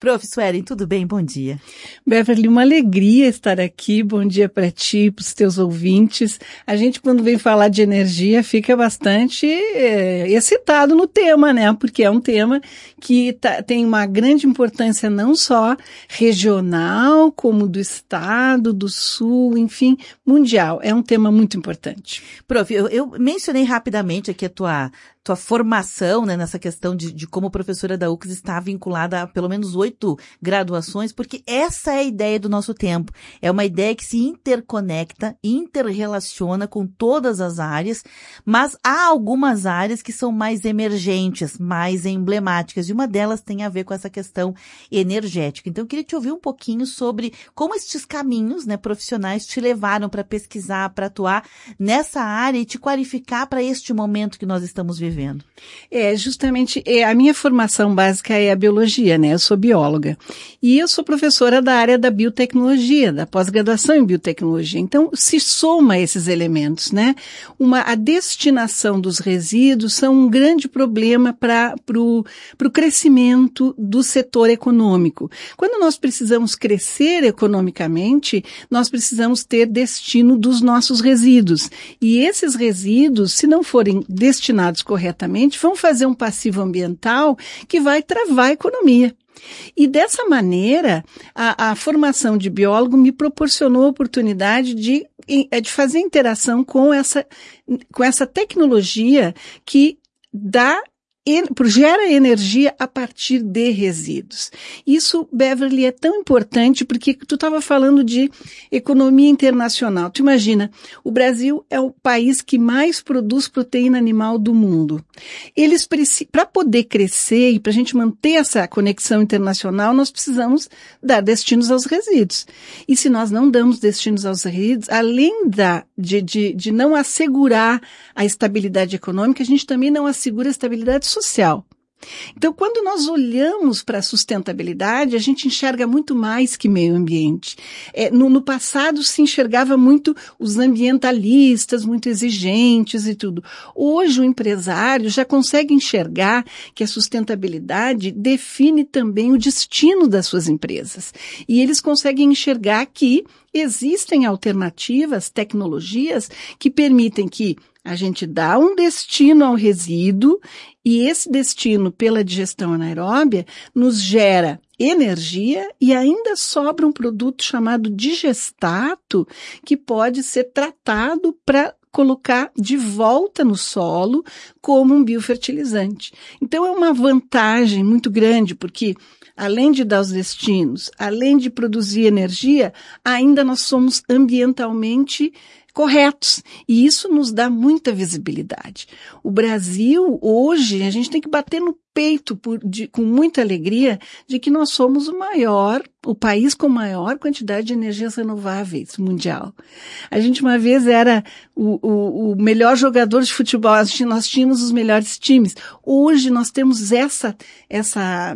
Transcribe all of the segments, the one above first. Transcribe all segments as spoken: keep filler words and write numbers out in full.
Prof Suelen, tudo bem? Bom dia. Beverly, uma alegria estar aqui. Bom dia para ti, para os teus ouvintes. A gente, quando vem falar de energia, fica bastante é, excitado no tema, né? Porque é um tema que tá, tem uma grande importância não só regional, como do estado, do sul, enfim, mundial. É um tema muito importante. Prof, eu, eu mencionei rapidamente aqui a tua... tua formação, né, nessa questão de, de como professora da U C S está vinculada a pelo menos oito graduações, porque essa é a ideia do nosso tempo. É uma ideia que se interconecta, interrelaciona com todas as áreas, mas há algumas áreas que são mais emergentes, mais emblemáticas, e uma delas tem a ver com essa questão energética. Então, eu queria te ouvir um pouquinho sobre como estes caminhos, né, profissionais te levaram para pesquisar, para atuar nessa área e te qualificar para este momento que nós estamos vivendo. Vivendo. É, justamente, é, a minha formação básica é a biologia, né? Eu sou bióloga. E eu sou professora da área da biotecnologia, da pós-graduação em biotecnologia. Então, se soma esses elementos, né? Uma, a destinação dos resíduos são um grande problema para pro, pro crescimento do setor econômico. Quando nós precisamos crescer economicamente, nós precisamos ter destino dos nossos resíduos. E esses resíduos, se não forem destinados corretamente, corretamente, vão fazer um passivo ambiental que vai travar a economia. E dessa maneira, a, a formação de biólogo me proporcionou a oportunidade de, de fazer interação com essa, com essa tecnologia que dá gera energia a partir de resíduos. Isso, Beverly, é tão importante porque tu estava falando de economia internacional. Tu imagina, o Brasil é o país que mais produz proteína animal do mundo. Eles para poder crescer e para a gente manter essa conexão internacional, nós precisamos dar destinos aos resíduos. E se nós não damos destinos aos resíduos, além da, de, de, de não assegurar a estabilidade econômica, a gente também não assegura a estabilidade social. Então, quando nós olhamos para a sustentabilidade, a gente enxerga muito mais que meio ambiente. É, no, no passado se enxergava muito os ambientalistas, muito exigentes e tudo. Hoje o empresário já consegue enxergar que a sustentabilidade define também o destino das suas empresas. E eles conseguem enxergar que existem alternativas, tecnologias que permitem que a gente dá um destino ao resíduo e esse destino, pela digestão anaeróbia, nos gera energia e ainda sobra um produto chamado digestato que pode ser tratado para colocar de volta no solo como um biofertilizante. Então é uma vantagem muito grande porque além de dar os destinos, além de produzir energia, ainda nós somos ambientalmente corretos. E isso nos dá muita visibilidade. O Brasil, hoje, a gente tem que bater no peito por, de, com muita alegria de que nós somos o maior, o país com maior quantidade de energias renováveis mundial. A gente uma vez era o, o, o melhor jogador de futebol, nós tínhamos os melhores times. Hoje nós temos essa, essa,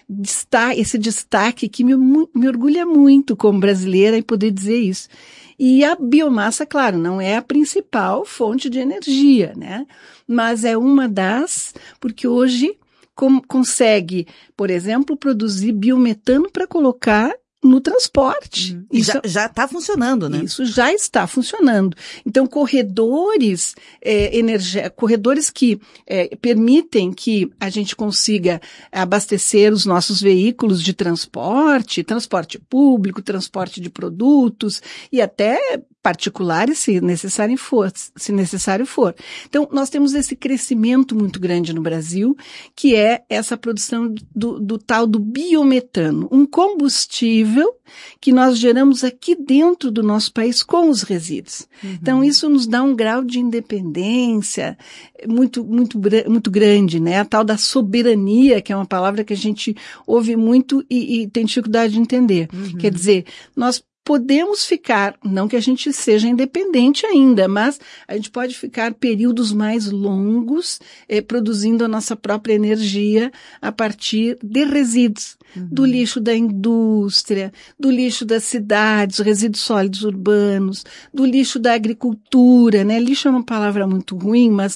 esse destaque que me, me orgulha muito como brasileira em poder dizer isso. E a biomassa, claro, não é a principal fonte de energia, né? Mas é uma das, porque hoje com, consegue, por exemplo, produzir biometano para colocar no transporte. Uhum. Isso já está funcionando, né? Isso já está funcionando. Então, corredores, é, energia, corredores que é, permitem que a gente consiga abastecer os nossos veículos de transporte, transporte público, transporte de produtos e até particulares, se necessário for, se necessário for. Então, nós temos esse crescimento muito grande no Brasil, que é essa produção do, do tal do biometano, um combustível que nós geramos aqui dentro do nosso país com os resíduos. Uhum. Então, isso nos dá um grau de independência muito, muito, muito grande, né? A tal da soberania, que é uma palavra que a gente ouve muito e, e tem dificuldade de entender. Uhum. Quer dizer, nós podemos ficar, não que a gente seja independente ainda, mas a gente pode ficar períodos mais longos eh, produzindo a nossa própria energia a partir de resíduos, uhum. do lixo da indústria, do lixo das cidades, resíduos sólidos urbanos, do lixo da agricultura, né? Lixo é uma palavra muito ruim, mas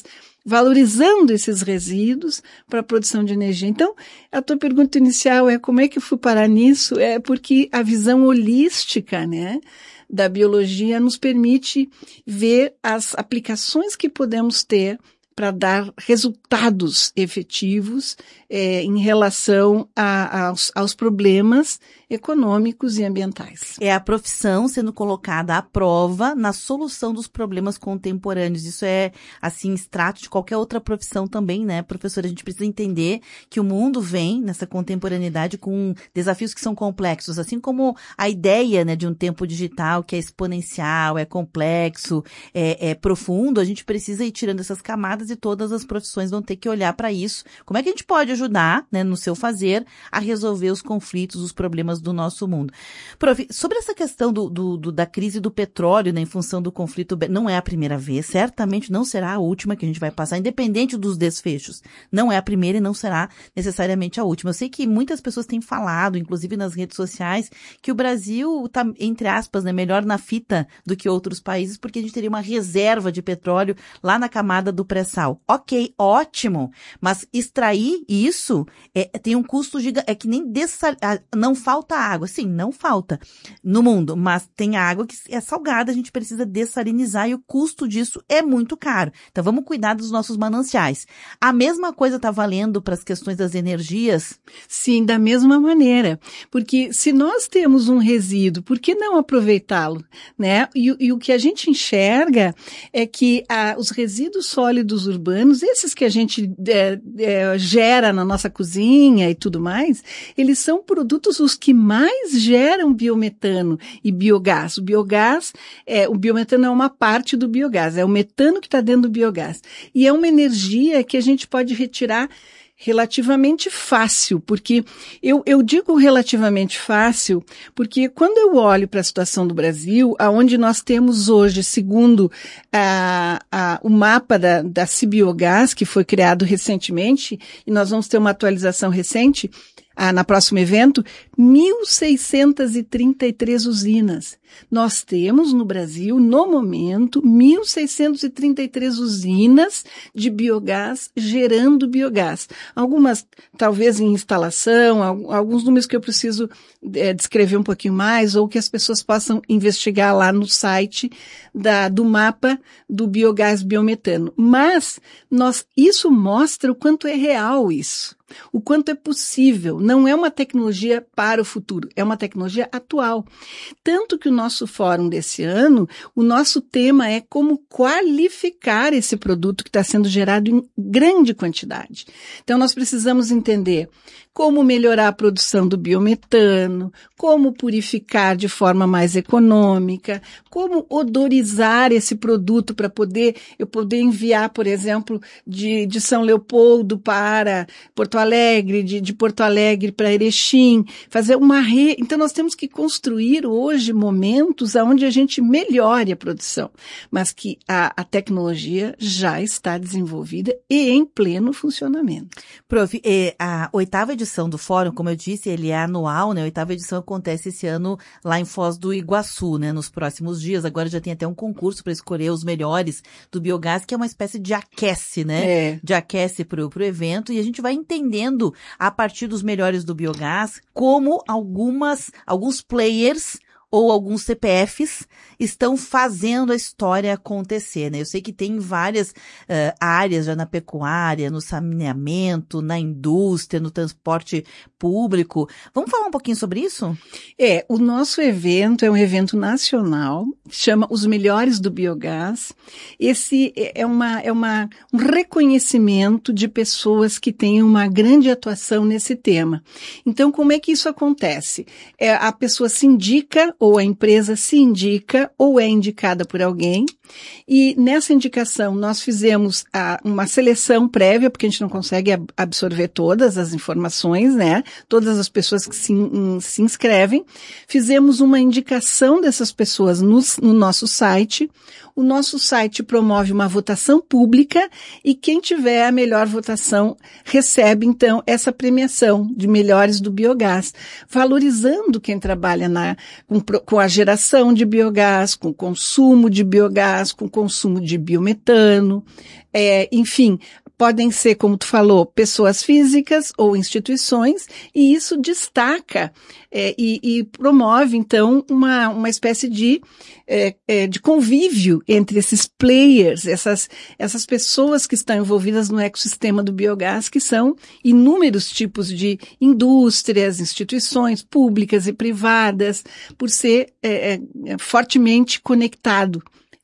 valorizando esses resíduos para a produção de energia. Então, a tua pergunta inicial é como é que eu fui parar nisso? É porque a visão holística, né, da biologia nos permite ver as aplicações que podemos ter para dar resultados efetivos é, em relação a, aos, aos problemas econômicos e ambientais. É a profissão sendo colocada à prova na solução dos problemas contemporâneos. Isso é, assim, extrato de qualquer outra profissão também, né, professora? A gente precisa entender que o mundo vem nessa contemporaneidade com desafios que são complexos, assim como a ideia, né, de um tempo digital que é exponencial, é complexo, é, é profundo. A gente precisa ir tirando essas camadas e todas as profissões vão ter que olhar para isso. Como é que a gente pode ajudar, né, no seu fazer, a resolver os conflitos, os problemas do nosso mundo? Prof, sobre essa questão do, do, do, da crise do petróleo, né, em função do conflito, não é a primeira vez, certamente não será a última que a gente vai passar, independente dos desfechos. Não é a primeira e não será necessariamente a última. Eu sei que muitas pessoas têm falado, inclusive nas redes sociais, que o Brasil está, entre aspas, né, melhor na fita do que outros países, porque a gente teria uma reserva de petróleo lá na camada do pré-sal. Ok, ótimo, mas extrair isso é, tem um custo gigante, é que nem dessal... não falta água, sim, não falta no mundo, mas tem água que é salgada, a gente precisa dessalinizar e o custo disso é muito caro. Então vamos cuidar dos nossos mananciais. A mesma coisa está valendo para as questões das energias? Sim, da mesma maneira, porque se nós temos um resíduo, por que não aproveitá-lo, né? E, e o que a gente enxerga é que ah, os resíduos sólidos urbanos, esses que a gente é, é, gera na nossa cozinha e tudo mais, eles são produtos os que mais geram biometano e biogás. O biogás, é, o biometano é uma parte do biogás, é o metano que está dentro do biogás. E é uma energia que a gente pode retirar relativamente fácil, porque eu, eu digo relativamente fácil, porque quando eu olho para a situação do Brasil, aonde nós temos hoje, segundo a, a, o mapa da, da Cibiogás, que foi criado recentemente, e nós vamos ter uma atualização recente, ah, na próximo evento, mil seiscentas e trinta e três usinas. Nós temos no Brasil, no momento, mil seiscentas e trinta e três usinas de biogás gerando biogás. Algumas, talvez em instalação, alguns números que eu preciso é, descrever um pouquinho mais, ou que as pessoas possam investigar lá no site da, do mapa do biogás biometano. Mas nós, isso mostra o quanto é real isso. O quanto é possível. Não é uma tecnologia para o futuro, é uma tecnologia atual. Tanto que o nosso fórum desse ano, o nosso tema é como qualificar esse produto que está sendo gerado em grande quantidade. Então, nós precisamos entender como melhorar a produção do biometano, como purificar de forma mais econômica, como odorizar esse produto para poder, eu poder enviar, por exemplo, de, de São Leopoldo para Porto Alegre, de, de Porto Alegre para Erechim, fazer uma rede. Então, nós temos que construir hoje momentos onde a gente melhore a produção, mas que a, a tecnologia já está desenvolvida e em pleno funcionamento. Prof, a oitava edição do fórum, como eu disse, ele é anual, né? A oitava edição acontece esse ano lá em Foz do Iguaçu, né? Nos próximos dias. Agora já tem até um concurso para escolher os melhores do biogás, que é uma espécie de aquece, né? É. De aquece pro, pro evento. E a gente vai entendendo, a partir dos melhores do biogás, como algumas, alguns players ou alguns C P Fs estão fazendo a história acontecer, né? Eu sei que tem várias uh, áreas já na pecuária, no saneamento, na indústria, no transporte público. Vamos falar um pouquinho sobre isso? É, o nosso evento é um evento nacional, chama Os Melhores do Biogás. Esse é, uma, é uma, um reconhecimento de pessoas que têm uma grande atuação nesse tema. Então, como é que isso acontece? É, a pessoa se indica, ou a empresa se indica, ou é indicada por alguém, e nessa indicação nós fizemos a, uma seleção prévia, porque a gente não consegue ab- absorver todas as informações, né? Todas as pessoas que se, in, se inscrevem. Fizemos uma indicação dessas pessoas no, no nosso site. O nosso site promove uma votação pública e quem tiver a melhor votação recebe, então, essa premiação de melhores do biogás, valorizando quem trabalha na, com com a geração de biogás, com o consumo de biogás, com o consumo de biometano, é, enfim, podem ser, como tu falou, pessoas físicas ou instituições, e isso destaca é, e, e promove, então, uma, uma espécie de, é, é, de convívio entre esses players, essas, essas pessoas que estão envolvidas no ecossistema do biogás, que são inúmeros tipos de indústrias, instituições públicas e privadas, por ser é, é, fortemente conectado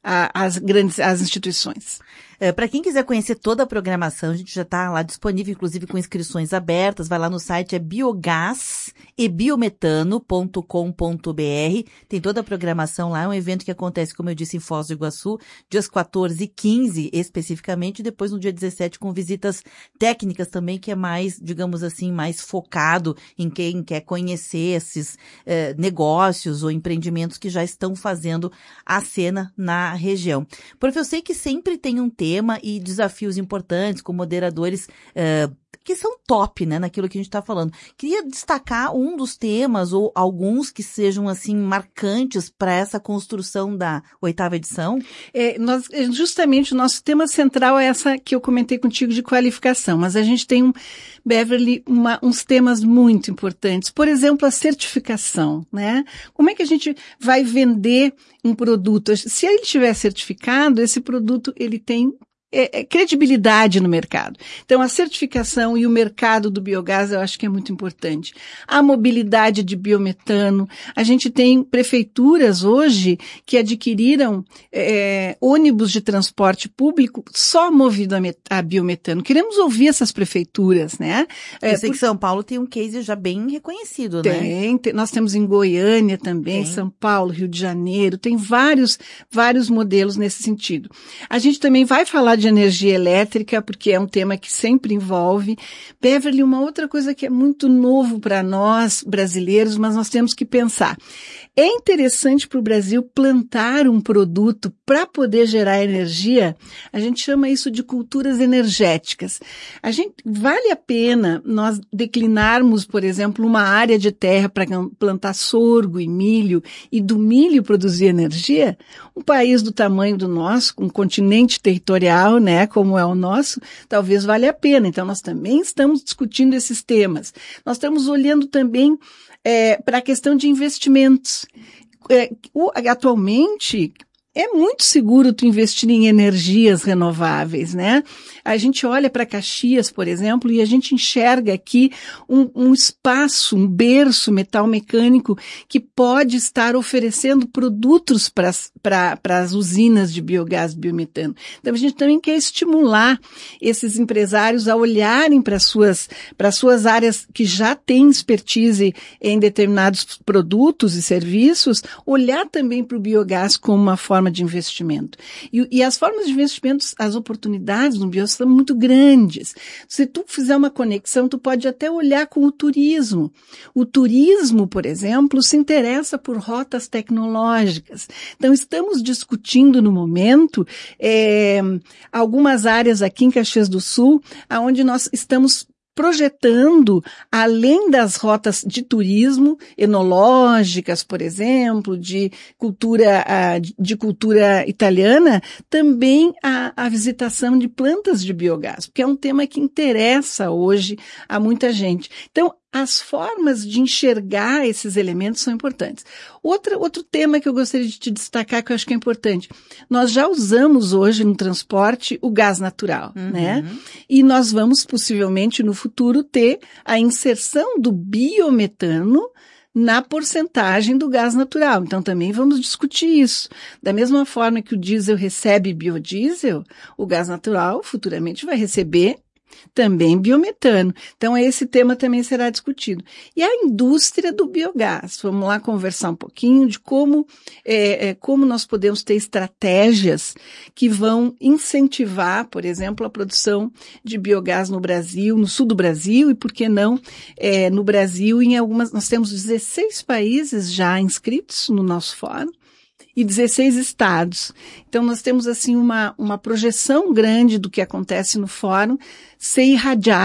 às grandes às instituições. É, para quem quiser conhecer toda a programação, a gente já está lá disponível, inclusive com inscrições abertas. Vai lá no site, é biogás e biometano ponto com ponto b r. Tem toda a programação lá. É um evento que acontece, como eu disse, em Foz do Iguaçu, dias quatorze e quinze especificamente, e depois no dia dezessete com visitas técnicas também, que é mais, digamos assim, mais focado em quem quer conhecer esses eh, negócios ou empreendimentos que já estão fazendo a cena na região. Porque eu sei que sempre tem um tema e desafios importantes com moderadores uh, que são top, né, naquilo que a gente está falando. Queria destacar um dos temas ou alguns que sejam, assim, marcantes para essa construção da oitava edição. É, nós, justamente o nosso tema central é essa que eu comentei contigo de qualificação, mas a gente tem, um, Beverly, uma, uns temas muito importantes. Por exemplo, a certificação, né? Como é que a gente vai vender um produto? Se ele estiver certificado, esse produto, ele tem É, é, credibilidade no mercado. Então, a certificação e o mercado do biogás eu acho que é muito importante. A mobilidade de biometano. A gente tem prefeituras hoje que adquiriram é, ônibus de transporte público só movido a, met- a biometano. Queremos ouvir essas prefeituras, né? É, eu sei por... que São Paulo tem um case já bem reconhecido, tem, né? Tem, tem, nós temos em Goiânia também, tem. São Paulo, Rio de Janeiro, tem vários, vários modelos nesse sentido. A gente também vai falar de de energia elétrica, porque é um tema que sempre envolve. Beverly, uma outra coisa que é muito novo para nós, brasileiros, mas nós temos que pensar. É interessante para o Brasil plantar um produto para poder gerar energia. A gente chama isso de culturas energéticas. A gente, vale a pena nós declinarmos, por exemplo, uma área de terra para plantar sorgo e milho e do milho produzir energia? Um país do tamanho do nosso, um continente territorial, né, como é o nosso, talvez valha a pena. Então, nós também estamos discutindo esses temas. Nós estamos olhando também é, para a questão de investimentos. É, o, atualmente, é muito seguro tu investir em energias renováveis, né? A gente olha para Caxias, por exemplo, e a gente enxerga aqui um, um espaço, um berço metal mecânico que pode estar oferecendo produtos para as usinas de biogás e biometano. Então, a gente também quer estimular esses empresários a olharem para suas, para suas áreas que já têm expertise em determinados produtos e serviços, olhar também para o biogás como uma forma de investimento. E, e as formas de investimentos, as oportunidades no biogás são muito grandes. Se tu fizer uma conexão, tu pode até olhar com o turismo. O turismo, por exemplo, se interessa por rotas tecnológicas. Então, estamos discutindo no momento é, algumas áreas aqui em Caxias do Sul, onde nós estamos projetando, além das rotas de turismo, enológicas, por exemplo, de cultura, de cultura italiana, também a, a visitação de plantas de biogás, porque é um tema que interessa hoje a muita gente. Então, as formas de enxergar esses elementos são importantes. Outra, outro tema que eu gostaria de te destacar, que eu acho que é importante. Nós já usamos hoje no transporte o gás natural, uhum. né? E nós vamos possivelmente no futuro ter a inserção do biometano na porcentagem do gás natural. Então também vamos discutir isso. Da mesma forma que o diesel recebe biodiesel, o gás natural futuramente vai receber também biometano. Então, esse tema também será discutido. E a indústria do biogás. Vamos lá conversar um pouquinho de como, é, é, como nós podemos ter estratégias que vão incentivar, por exemplo, a produção de biogás no Brasil, no sul do Brasil e, por que não, é, no Brasil, em algumas, nós temos dezesseis países já inscritos no nosso fórum. E dezesseis estados. Então, nós temos, assim, uma, uma projeção grande do que acontece no fórum ser irradiado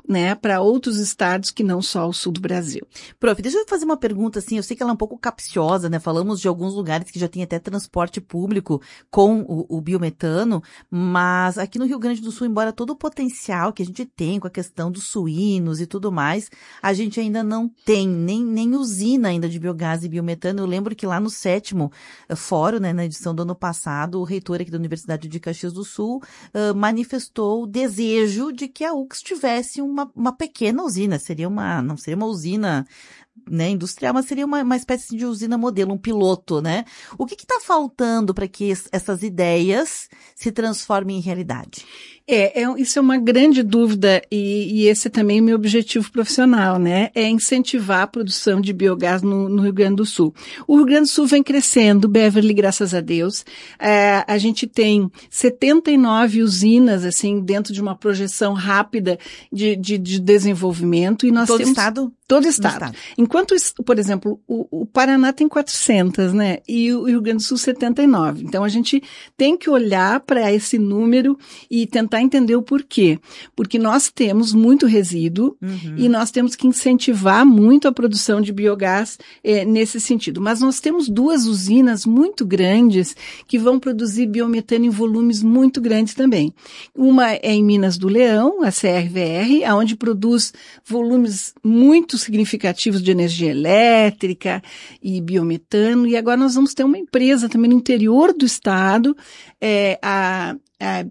né, para outros estados que não só o sul do Brasil. Prof, deixa eu fazer uma pergunta assim, eu sei que ela é um pouco capciosa, né, falamos de alguns lugares que já tem até transporte público com o, o biometano, mas aqui no Rio Grande do Sul, embora todo o potencial que a gente tem com a questão dos suínos e tudo mais, a gente ainda não tem nem, nem usina ainda de biogás e biometano. Eu lembro que lá no sétimo fórum, né, na edição do ano passado, o reitor aqui da Universidade de Caxias do Sul uh, manifestou o desejo de que a U C S tivesse um Uma, uma pequena usina, seria uma, não seria uma usina, né, industrial, mas seria uma, uma espécie de usina modelo, um piloto, né? O que está faltando para que essas ideias se transformem em realidade? É, é, isso é uma grande dúvida e, e esse é também o meu objetivo profissional, né? É incentivar a produção de biogás no, no Rio Grande do Sul. O Rio Grande do Sul vem crescendo, Beverly, graças a Deus. É, a gente tem setenta e nove usinas, assim, dentro de uma projeção rápida de, de, de desenvolvimento. E nós Todo temos... estado? Todo estado. estado. Enquanto, por exemplo, o, o Paraná tem quatrocentas, né? E o Rio Grande do Sul setenta e nove. Então, a gente tem que olhar para esse número e tentar entender o porquê. Porque nós temos muito resíduo uhum. e nós temos que incentivar muito a produção de biogás eh, nesse sentido. Mas nós temos duas usinas muito grandes que vão produzir biometano em volumes muito grandes também. Uma é em Minas do Leão, a C R V R, onde produz volumes muito significativos de energia elétrica e biometano. E agora nós vamos ter uma empresa também no interior do estado, é, a, a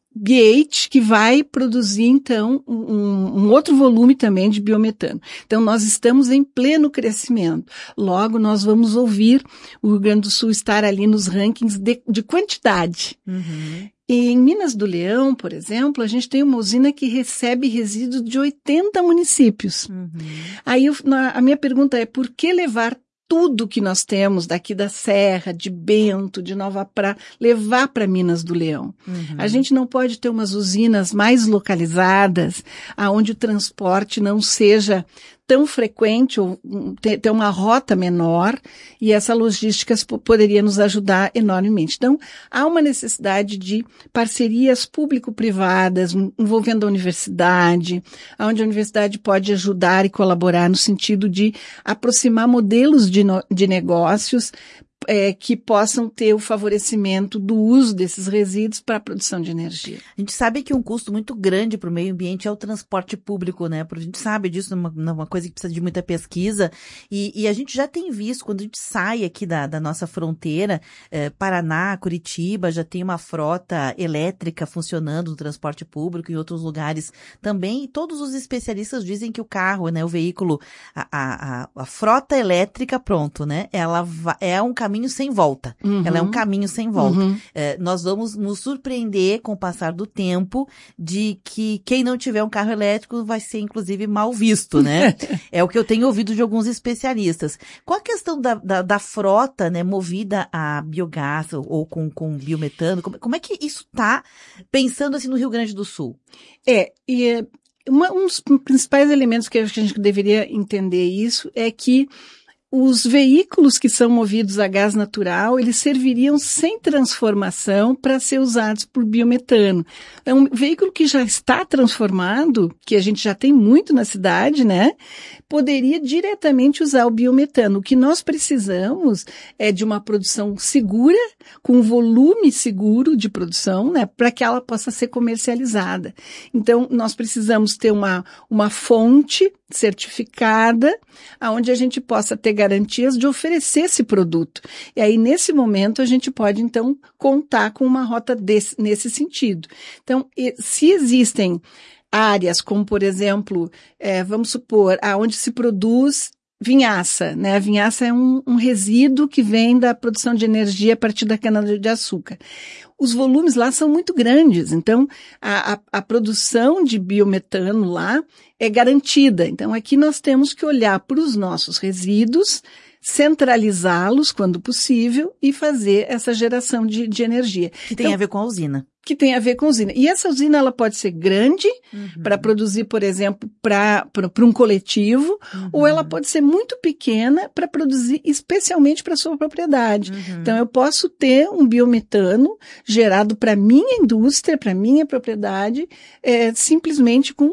Gate, que vai produzir, então, um, um outro volume também de biometano. Então, nós estamos em pleno crescimento. Logo, nós vamos ouvir o Rio Grande do Sul estar ali nos rankings de, de quantidade. Uhum. E em Minas do Leão, por exemplo, a gente tem uma usina que recebe resíduos de oitenta municípios. Uhum. Aí, eu, na, a minha pergunta é, por que levar tudo que nós temos daqui da Serra, de Bento, de Nova Pra, levar para Minas do Leão? Uhum. A gente não pode ter umas usinas mais localizadas, aonde o transporte não seja tão frequente ou ter, ter uma rota menor, e essa logística poderia nos ajudar enormemente. Então, há uma necessidade de parcerias público-privadas envolvendo a universidade, onde a universidade pode ajudar e colaborar no sentido de aproximar modelos de, no, de negócios É, que possam ter o favorecimento do uso desses resíduos para a produção de energia. A gente sabe que um custo muito grande para o meio ambiente é o transporte público, né? A gente sabe disso, é uma, uma coisa que precisa de muita pesquisa, e, e a gente já tem visto, quando a gente sai aqui da, da nossa fronteira, eh, Paraná, Curitiba, já tem uma frota elétrica funcionando no transporte público, em outros lugares também, e todos os especialistas dizem que o carro, né, o veículo, a, a, a frota elétrica, pronto, né? Ela va- é um caminho sem volta. Uhum. Ela é um caminho sem volta. Uhum. É, nós vamos nos surpreender com o passar do tempo de que quem não tiver um carro elétrico vai ser, inclusive, mal visto, né? É o que eu tenho ouvido de alguns especialistas. Qual a questão da, da, da frota, né, movida a biogás ou, ou com, com biometano? Como, como é que isso está pensando assim no Rio Grande do Sul? É, e uma, um dos principais elementos que a gente deveria entender isso é que os veículos que são movidos a gás natural, eles serviriam sem transformação para ser usados por biometano. É um veículo que já está transformado, que a gente já tem muito na cidade, né? Poderia diretamente usar o biometano. O que nós precisamos é de uma produção segura, com volume seguro de produção, né? Para que ela possa ser comercializada. Então, nós precisamos ter uma, uma fonte certificada, aonde a gente possa ter garantias de oferecer esse produto. E aí, nesse momento, a gente pode, então, contar com uma rota desse, nesse sentido. Então, se existem áreas como, por exemplo, é, vamos supor, aonde se produz vinhaça, né? A vinhaça é um, um resíduo que vem da produção de energia a partir da cana-de-açúcar. Os volumes lá são muito grandes, então a, a, a produção de biometano lá é garantida. Então aqui nós temos que olhar para os nossos resíduos, centralizá-los quando possível e fazer essa geração de, de energia. Que tem então, a ver com a usina. Que tem a ver com a usina. E essa usina, ela pode ser grande, uhum, para produzir, por exemplo, para um coletivo, uhum, ou ela pode ser muito pequena para produzir especialmente para a sua propriedade. Uhum. Então, eu posso ter um biometano gerado para minha indústria, para minha propriedade, é, simplesmente com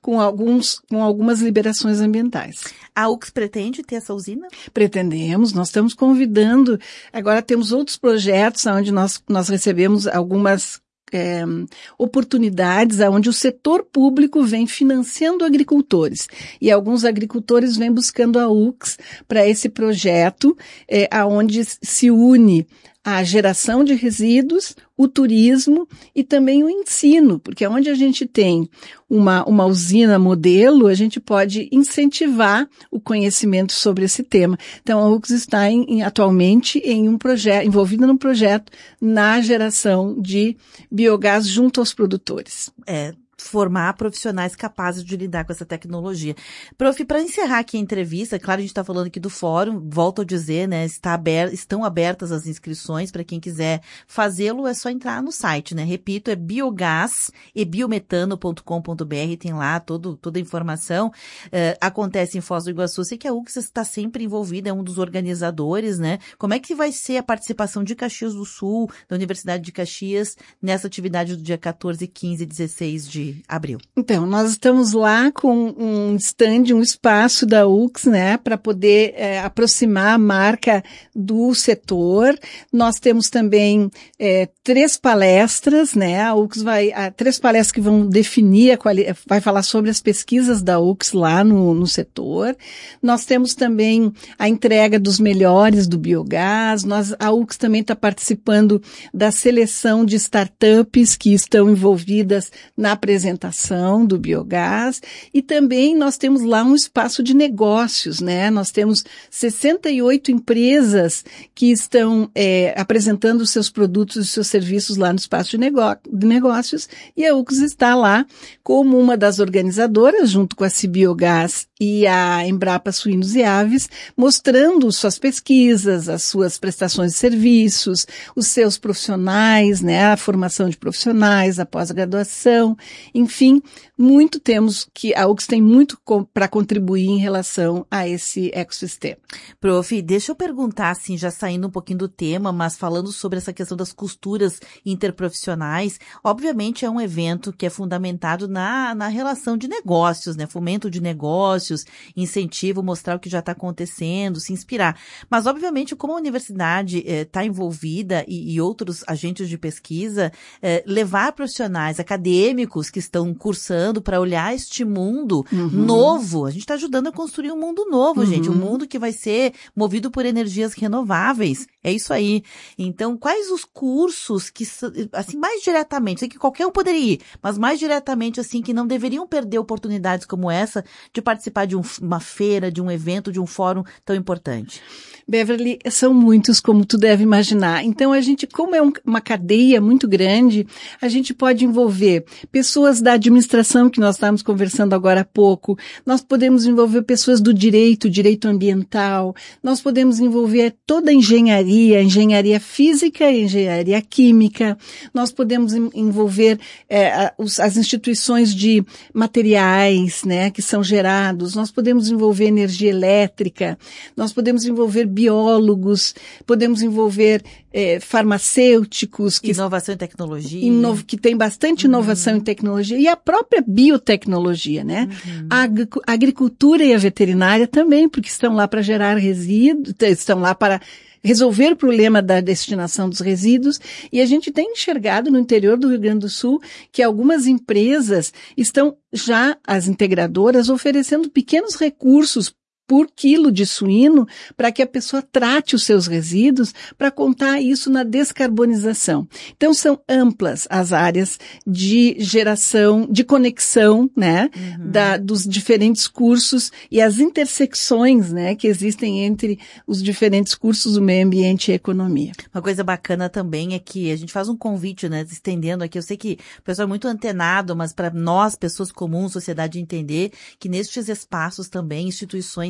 com, alguns, com algumas liberações ambientais. A U C S pretende ter essa usina? Pretendemos, nós estamos convidando, agora temos outros projetos onde nós, nós recebemos algumas É, oportunidades onde o setor público vem financiando agricultores e alguns agricultores vêm buscando a U C S para esse projeto, é, aonde se une a geração de resíduos, o turismo e também o ensino, porque onde a gente tem uma, uma usina modelo, a gente pode incentivar o conhecimento sobre esse tema. Então, a U C S está em, em, atualmente em um projeto, envolvida num projeto na geração de biogás junto aos produtores. É. Formar profissionais capazes de lidar com essa tecnologia. Prof, para encerrar aqui a entrevista, claro, a gente está falando aqui do fórum, volto a dizer, né, está aberto, estão abertas as inscrições para quem quiser fazê-lo, é só entrar no site, né, repito, é biogás e biometano ponto com ponto b r, tem lá todo, toda a informação, uh, acontece em Foz do Iguaçu, sei que a U C S está sempre envolvida, é um dos organizadores, né, como é que vai ser a participação de Caxias do Sul, da Universidade de Caxias, nessa atividade do dia quatorze, quinze e dezesseis de abril? Então, nós estamos lá com um stand, um espaço da U C S, né, para poder é, aproximar a marca do setor. Nós temos também é, três palestras, né, a U C S vai, a, três palestras que vão definir, a quali- vai falar sobre as pesquisas da U C S lá no, no setor. Nós temos também a entrega dos melhores do biogás. Nós, a U C S também está participando da seleção de startups que estão envolvidas na apresentação do biogás, e também nós temos lá um espaço de negócios, né? Nós temos sessenta e oito empresas que estão é, apresentando os seus produtos e os seus serviços lá no espaço de, negó- de negócios, e a U C S está lá como uma das organizadoras, junto com a Cibiogás e a Embrapa Suínos e Aves, mostrando suas pesquisas, as suas prestações de serviços, os seus profissionais, né? A formação de profissionais, a pós-graduação. Enfim, muito temos que, a U C S tem muito para contribuir em relação a esse ecossistema. Prof, deixa eu perguntar, assim, já saindo um pouquinho do tema, mas falando sobre essa questão das costuras interprofissionais, obviamente é um evento que é fundamentado na, na relação de negócios, né? Fomento de negócios, incentivo, mostrar o que já está acontecendo, se inspirar. Mas, obviamente, como a universidade está eh, envolvida e, e outros agentes de pesquisa, eh, levar profissionais acadêmicos que estão cursando para olhar este mundo uhum. novo. A gente está ajudando a construir um mundo novo, uhum. gente. Um mundo que vai ser movido por energias renováveis. É isso aí. Então, quais os cursos que, assim, mais diretamente, sei que qualquer um poderia ir, mas mais diretamente, assim, que não deveriam perder oportunidades como essa de participar de um, uma feira, de um evento, de um fórum tão importante? Beverly, são muitos, como tu deve imaginar. Então, a gente, como é um, uma cadeia muito grande, a gente pode envolver pessoas da administração, que nós estávamos conversando agora há pouco, nós podemos envolver pessoas do direito, direito ambiental, nós podemos envolver toda a engenharia, engenharia física e engenharia química, nós podemos envolver é, os, as instituições de materiais, né, que são gerados, nós podemos envolver energia elétrica, nós podemos envolver biólogos, podemos envolver é, farmacêuticos. Que, inovação e tecnologia. Inov, que tem bastante inovação uhum. em tecnologia e a própria biotecnologia, né? Uhum. A, a agricultura e a veterinária também, porque estão lá para gerar resíduos, estão lá para resolver o problema da destinação dos resíduos, e a gente tem enxergado no interior do Rio Grande do Sul que algumas empresas estão já, as integradoras, oferecendo pequenos recursos por quilo de suíno para que a pessoa trate os seus resíduos, para contar isso na descarbonização. Então, são amplas as áreas de geração, de conexão, né, uhum. da, dos diferentes cursos e as intersecções, né, que existem entre os diferentes cursos do meio ambiente e economia. Uma coisa bacana também é que a gente faz um convite, né, estendendo aqui, eu sei que o pessoal é muito antenado, mas para nós, pessoas comuns, sociedade, entender que nestes espaços também, instituições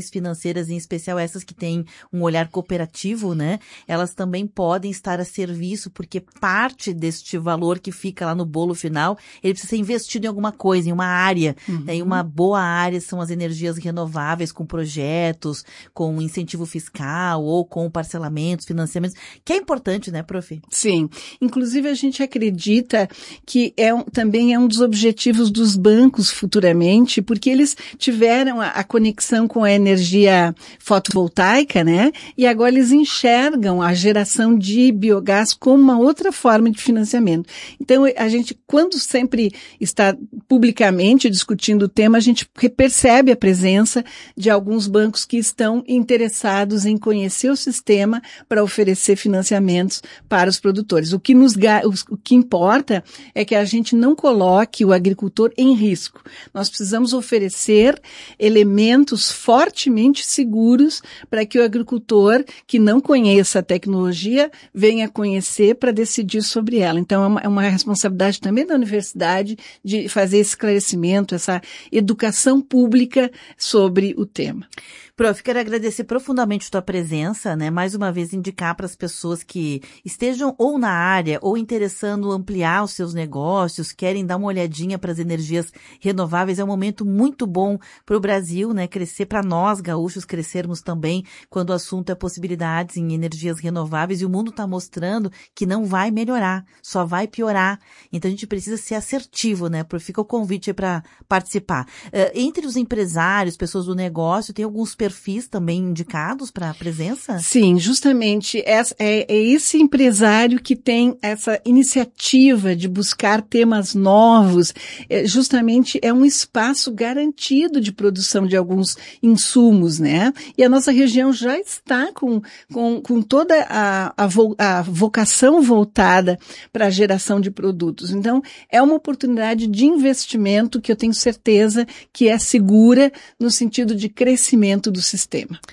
instituições financeiras, em especial essas que têm um olhar cooperativo, né? Elas também podem estar a serviço, porque parte deste valor que fica lá no bolo final, ele precisa ser investido em alguma coisa, em uma área. Uhum. Né? E uma boa área são as energias renováveis, com projetos, com incentivo fiscal ou com parcelamentos, financiamentos, que é importante, né, prof? Sim. Inclusive, a gente acredita que é um, também é um dos objetivos dos bancos futuramente, porque eles tiveram a, a conexão com a energia fotovoltaica, né? E agora eles enxergam a geração de biogás como uma outra forma de financiamento. Então, a gente, quando sempre está publicamente discutindo o tema, a gente percebe a presença de alguns bancos que estão interessados em conhecer o sistema para oferecer financiamentos para os produtores. O que nos, o que importa é que a gente não coloque o agricultor em risco. Nós precisamos oferecer elementos fortemente seguros para que o agricultor que não conheça a tecnologia venha conhecer para decidir sobre ela. Então, é uma, é uma responsabilidade também da universidade de fazer esse esclarecimento, essa educação pública sobre o tema. Prof, quero agradecer profundamente a tua presença, né? Mais uma vez indicar para as pessoas que estejam ou na área ou interessando ampliar os seus negócios, querem dar uma olhadinha para as energias renováveis. É um momento muito bom para o Brasil, né? Crescer, para nós gaúchos crescermos também quando o assunto é possibilidades em energias renováveis, e o mundo está mostrando que não vai melhorar, só vai piorar. Então a gente precisa ser assertivo, né? Fica o convite para participar. Uh, entre os empresários, pessoas do negócio, tem alguns perfis também indicados para a presença? Sim, justamente é, é, é esse empresário que tem essa iniciativa de buscar temas novos, é, justamente é um espaço garantido de produção de alguns insumos, né? E a nossa região já está com, com, com toda a, a, vo, a vocação voltada para a geração de produtos. Então, é uma oportunidade de investimento que eu tenho certeza que é segura no sentido de crescimento do sistema.